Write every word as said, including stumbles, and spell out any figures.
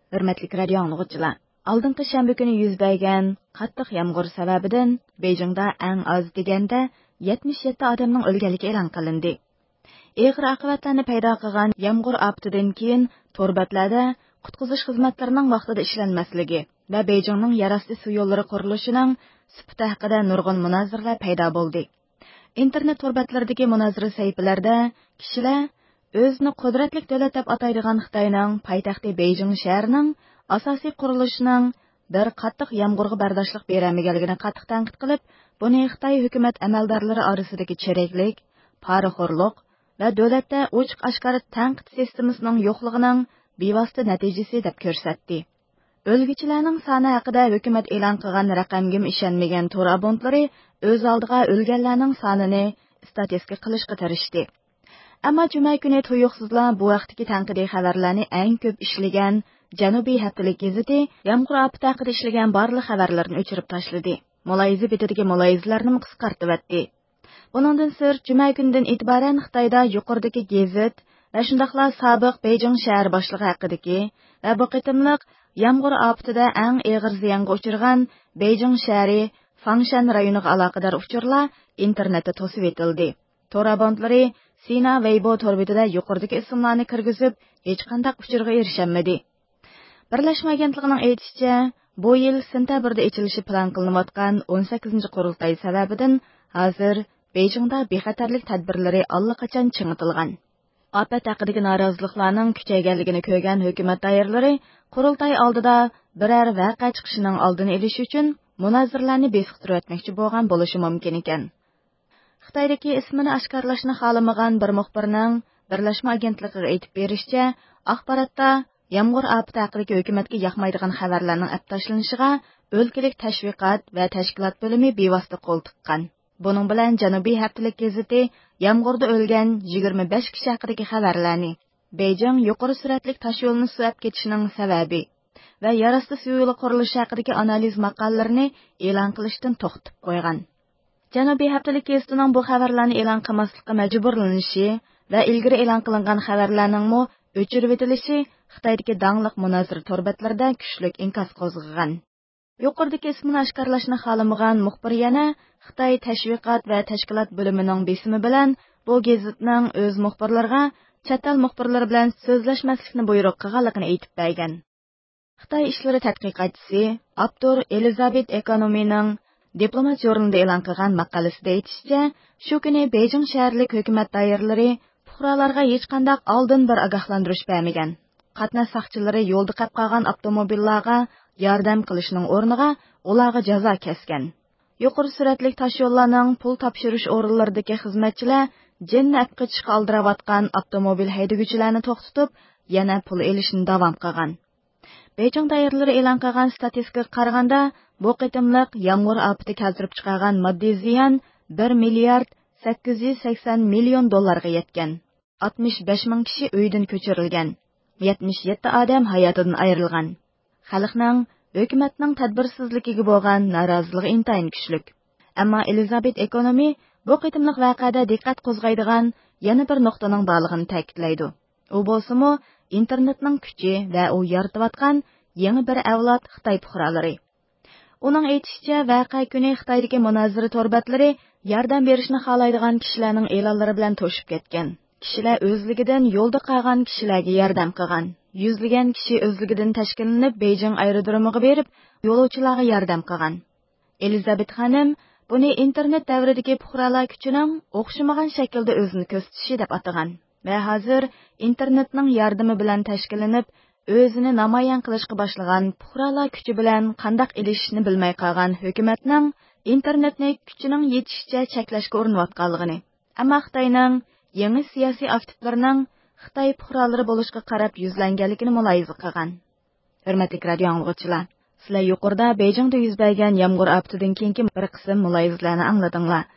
Hürmetli radio anlıqçılar. Алдыңғы шәмбе көне йөз бәйгән каттык ямгыр сәбәбидән Бейҗиңдә иң аз дигәндә yetmiş yetti адамның үлгәнлеге элан кылынды. Игър акыбатларны пайда кылган ямгыр аптыдан кийин торбатларда куткызыш хезмәтләренең вакытыда эшләнмәслеге ва Бейҗиңнең ярасты су юллары курылышының сыпты хакында нургын муназирлар пайда булды. Интернет торбатларындагы муназира сәйфләрдә кешеләр өзне кудратлык дәүләт дип атайдыган Хитаенның пайтахты Бейҗиң шәһәренең asosiy qurilishning bir qattiq yomg'irga bardoshlik beramaganligini qattiq tanqid qilib, buni Xitoy hukumat amaldorlari orasidagi cheraklik, poraxo'rlik va davlatda ochiq-oshkor tanqid sistemasining yo'qligining bevosita natijasi deb ko'rsatdi. O'lgichilarning soni haqida hukumat e'lon qilgan raqamga ishonmagan to'r abonentlari o'z oldiga o'lganlarning sonini statistika qilishga tirishdi. Ammo juma kuni tuyuqsizlar bu vaqtdagi tanqidiy xabarlarni eng ko'p ishlagan Janubiy haftalik gazeti yomg'ir ofati haqida ishlagan barliq xabarlarni o'chirib tashladi. Muloyiza betidagi muloyizalarni qisqartib o'tdi. Buningdan sir juma kunidan e'tiboran Xitoyda yuqoridagi gazet va shundaqla sobiq Beyjing shahar boshlig'i haqidagi va bu qitimliq yomg'ir ofatida eng og'ir ziyonga uchragan Beyjing shahri Fangshan rayoniga aloqador uchurlar internetda to'sib etildi. To'r abonentlari Sina Weibo to'rbitida yuqoridagi ismlarni kirgizib, hech qanday uchurga erishamadi. Birlashma agentligining aytishicha, bu yil sentabrda ochilishi plan qilinayotgan o'n sakkizinchi qurultay sababidan hozir Beyjingda bexatarlik tadbirlari allaqachon ching'itilgan. Ofat haqidagi noroziliklarning kuchayganligini ko'rgan hukumat doiralari qurultay oldida biror voqea chiqishining oldini olish uchun munozirlarni besiqtirib o'tmoqchi bo'lgan bo'lishi mumkin ekan. Xitoydagi ismini oshkorlashni xohlamagan bir muxbirning Birlashma agentligiga aytib berishicha, axborotda yomg'ir ofati haqidagi hukumatga yoqmaydigan xabarlarning aptashlanishiga o'lkalik tashviqot va tashkilot bo'limi bevosita qo'l tiqqan. Buning bilan Janubiy haftalik gazeti yomg'irda o'lgan yigirma besh kishi haqidagi xabarlarni, Beyjing yuqori suratli tosh yo'lini suvab ketishining sababi va yarasti suv yo'li qurilishi haqidagi analiz maqolalarini e'lon qilishdan to'xtatib qo'ygan. Janubiy haftalik gazetining bu xabarlarni e'lon qilmaslikka majburlanishi va ilgari e'lon qilingan xabarlarning mo o'chirib etilishi Xitoydagi dangliq munozir torbatlarda kuchlik inkas qo'zg'agan. Yuqoridagi ismini oshkorlashni xohlamagan muxbir yana Xitoy tashviqot va tashkilot bo'limining besimi bilan bu gazetning o'z muxbirlariga chet el muxbirlari bilan so'zlashmaslikni buyruq qilganligini aytib bergan. Xitoy ishlari tadqiqotchisi Abdur Elizabeth Economy'ning Diplomat jurnalida e'lon qilgan maqolasida aytishicha, shu kuni Beyjing shaharlik hukumat doiralari fuqarolarga hech qanday oldin bir ogohlantirish bermagan. Qatnash soqchilari yo'lda qolib qolgan avtomobillarga yordam qilishning o'rniga ularga jazo kesgan. Yuqori suratli tosh yo'llarning pul topshirish o'rinlaridagi xizmatchilar jinni aqqichishga oldirayotgan avtomobil haydovchilarini to'xtatib, yana pul olishni davom qilgan. Beyjing doiralari e'lon qilgan statistikaga qaraganda, bu qitimliq yomg'ir ofati keltirib chiqargan moddiy ziyon bir milliard sakkiz yuz sakson million dollarga yetgan. oltmish besh ming kishi uydan ko'chirilgan. yetmish yetti odam hayotidan ayrilgan. Xalqning hukumatning tadbirsizligiga bo'lgan noroziligi intayin kuchli. Ammo Elizabeth Economy bu qitimliq voqeada diqqat qo'zg'aydigan yana bir nuqtaning borligini ta'kidlaydi. U bo'lsa-mu internetning kuchi va u yaratayotgan yangi bir avlod Xitoy fuqarolari. Uning aytishicha, voqea kuni Xitoydagi munozira torbatlari yordam berishni xohlaydigan kishilarning e'lonlari bilan to'shib ketgan. Kishilar o'zligidan yo'lda qolgan kishilarga yordam qilgan. Yuzlagan kishi o'zligidan tashkillanib Beyjing aerodromiga berib, yo'lovchilarga yordam qilgan. Elizabeth xonim buni internet davridagi fuqarolar kuchining o'xshamagan shaklda o'zini ko'rsatishi deb atagan. Va hozir internetning yordami bilan tashkillanib, o'zini namoyon qilishga boshlagan fuqarolar kuchi bilan qandoq ilishishni bilmay qolgan hukumatning internetni kuchining yetishicha cheklashga urinayotganligini, ammo Xitoyning yangi siyosiy aktivlarining Xitoy fuqarolari bo'lishga qarab yuzlanganligini muloyiza qilgan. Hurmatli radio anglag'uvchilar, sizlar yuqorida Beyjingda yuz bergan yomg'ir ofatidan keyingi bir qism muloyizalarni angladinglar.